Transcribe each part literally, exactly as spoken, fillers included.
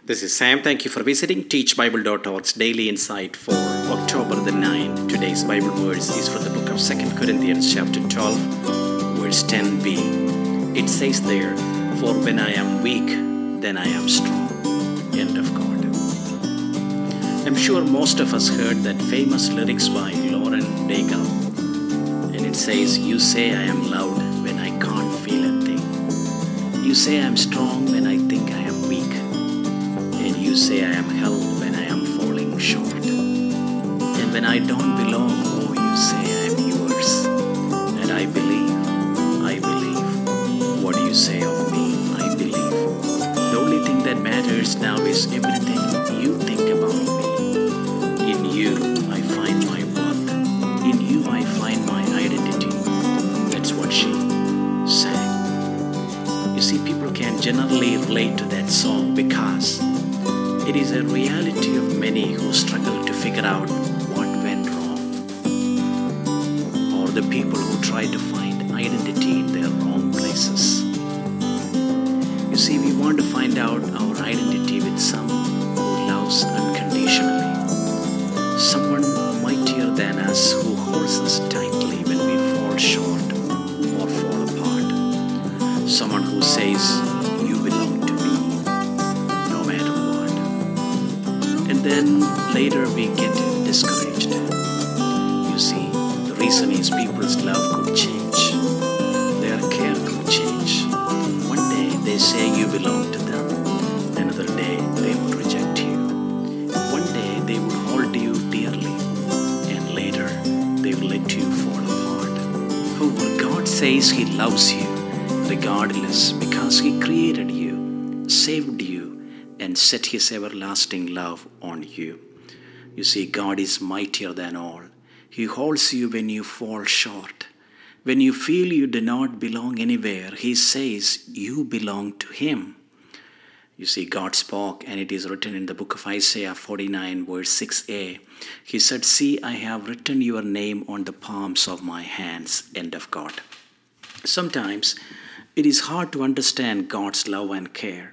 This is Sam. Thank you for visiting teach bible dot org's Daily Insight for October the ninth. Today's Bible verse is from the book of Second Corinthians chapter twelve, verse ten b. It says there, "For when I am weak, then I am strong." End of God. I'm sure most of us heard that famous lyrics by Lauren Daigle. And it says, "You say I am loud when I can't feel a thing. You say I am strong when I think I am weak. And you say I am held when I am falling short. And when I don't belong, oh, you say I am yours. And I believe, I believe. What do you say of me? I believe. The only thing that matters now is everything you think about me. In you, I find my worth. In you, I find my identity." That's what she sang. You see, people can generally relate to that song because it is a reality of many who struggle to figure out what went wrong, or the people who try to find identity in their wrong places. You see, we want to find out our identity with someone who loves unconditionally, someone mightier than us who holds us tightly when we fall short or fall apart, someone who says, "You belong to me, no matter what." And then later we get discouraged. You see, the reason is people's love could change, their care could change. One day they say you belong to them, another day they would reject you. One day they would hold you dearly, and later they will let you fall apart. However, God says He loves you regardless because He created you, saved you, and set His everlasting love on you. You see, God is mightier than all. He holds you when you fall short. When you feel you do not belong anywhere, He says you belong to Him. You see, God spoke, and it is written in the book of Isaiah forty-nine, verse six a. He said, "See, I have written your name on the palms of my hands." End of God. Sometimes it is hard to understand God's love and care.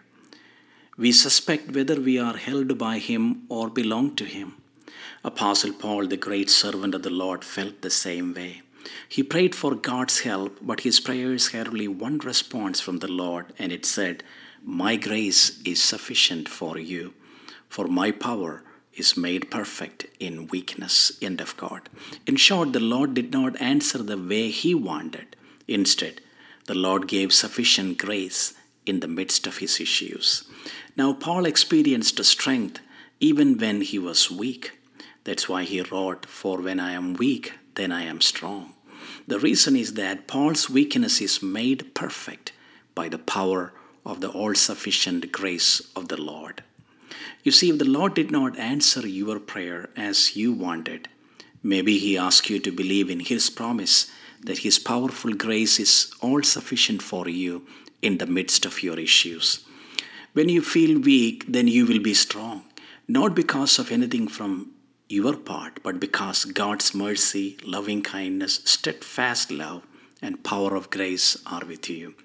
We suspect whether we are held by Him or belong to Him. Apostle Paul, the great servant of the Lord, felt the same way. He prayed for God's help, but his prayers had only one response from the Lord, and it said, "My grace is sufficient for you, for my power is made perfect in weakness." End of God. In short, the Lord did not answer the way he wanted. Instead, the Lord gave sufficient grace in the midst of his issues. Now, Paul experienced strength even when he was weak. That's why he wrote, "For when I am weak, then I am strong." The reason is that Paul's weakness is made perfect by the power of the all-sufficient grace of the Lord. You see, if the Lord did not answer your prayer as you wanted, maybe He asked you to believe in His promise that His powerful grace is all-sufficient for you in the midst of your issues. When you feel weak, then you will be strong, not because of anything from your part, but because God's mercy, loving kindness, steadfast love, and power of grace are with you.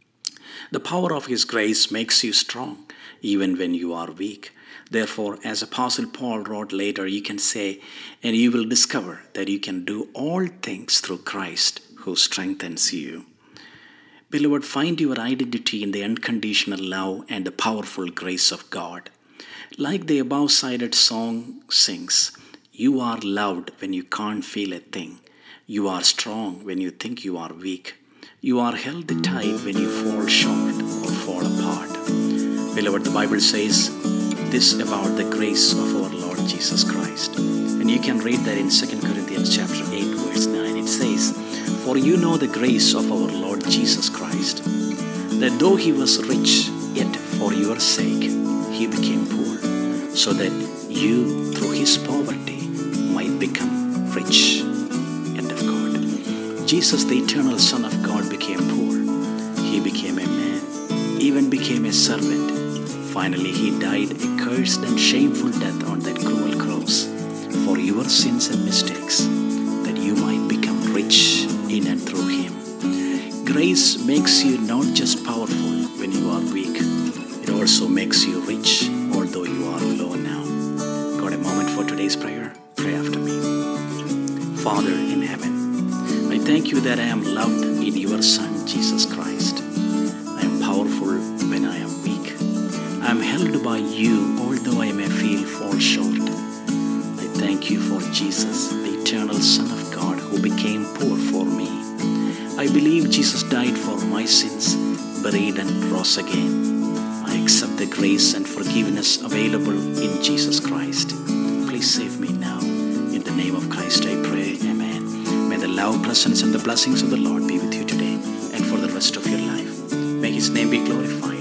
The power of His grace makes you strong even when you are weak. Therefore, as Apostle Paul wrote later, you can say, "And you will discover that you can do all things through Christ who strengthens you." Beloved, find your identity in the unconditional love and the powerful grace of God. Like the above-cited song sings, you are loved when you can't feel a thing. You are strong when you think you are weak. You are held tight when you fall short or fall apart. Beloved, the Bible says this about the grace of our Lord Jesus Christ. And you can read that in Second Corinthians chapter eight, verse nine. It says, "For you know the grace of our Lord Jesus Christ, that though He was rich, yet for your sake He became poor, so that you through His poverty might become rich." End of God. Jesus, the eternal Son of God, became poor. He became a man, even became a servant. Finally, He died a cursed and shameful death on that cruel cross for your sins and mistakes, that you might become rich in and through Him. Grace makes you not just powerful when you are weak, it also makes you rich or that I am loved in your Son, Jesus Christ. I am powerful when I am weak. I am held by you, although I may feel fall short. I thank you for Jesus, the eternal Son of God, who became poor for me. I believe Jesus died for my sins, buried and rose again. I accept the grace and forgiveness available in Jesus Christ. Please save me now. In the name of Christ I pray, amen. May the love, presence and the blessings of the Lord be with you today and for the rest of your life. May His name be glorified.